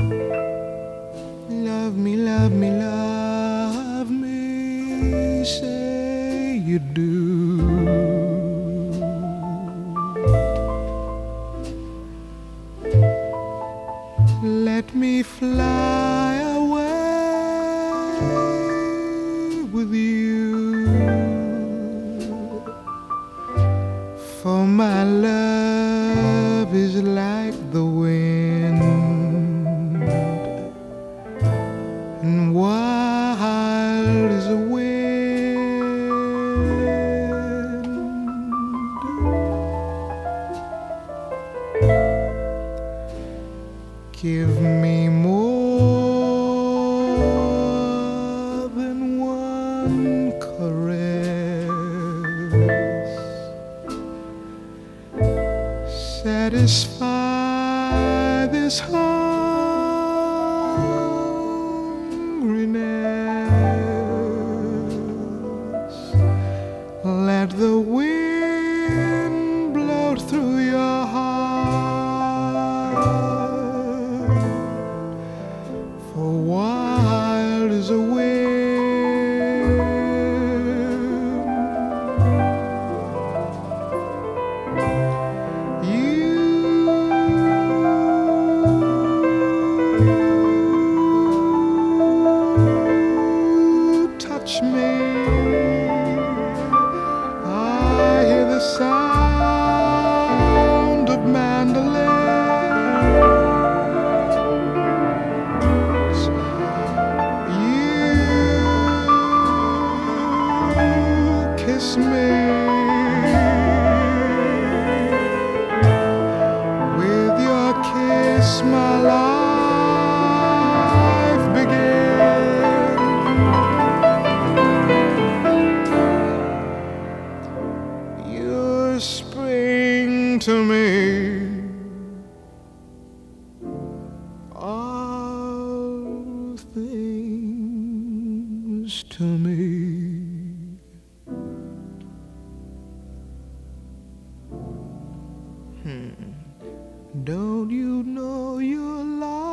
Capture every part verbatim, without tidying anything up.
Love me, love me, love me, say you do. Let me fly away with you, for my love is like the wind, and wild as a wind. Give me more than one caress, satisfy this hungriness. Let the wind blow through your heart, for wild as a wind. Touch me, I hear the sound of mandolins. You kiss me with your kiss, my life begins. Spring to me, all things to me. Hmm. Don't you know your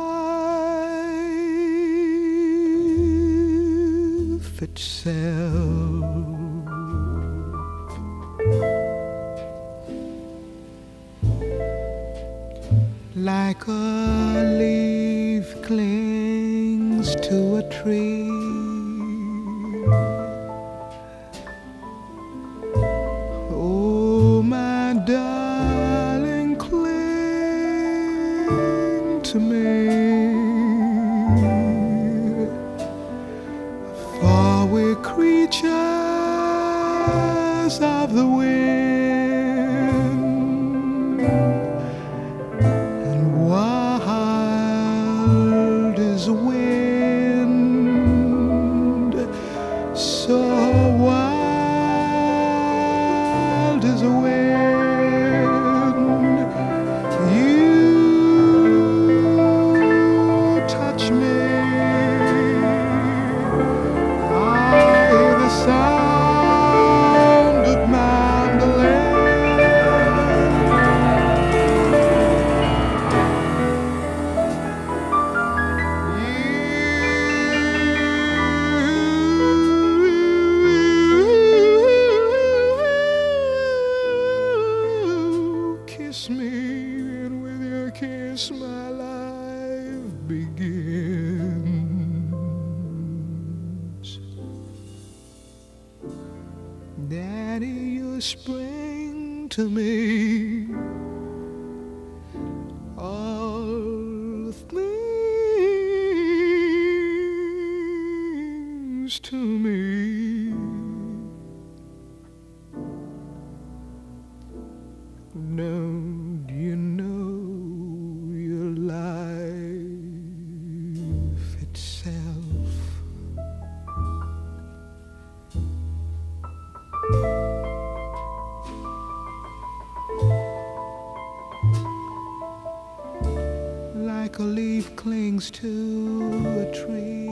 life itself? Like a leaf clings to a tree, oh my darling, cling to me, for we're creatures of the wind. Wind so wild as a wind. You touch me, I hear the sound of mandolin. Kiss me, and with your kiss my life begins. Daddy, you spring to me, all things to me. Don't you know your life itself? Like a leaf clings to a tree,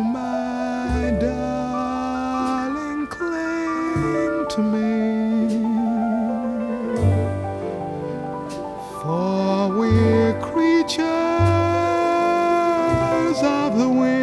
to me. of the wind.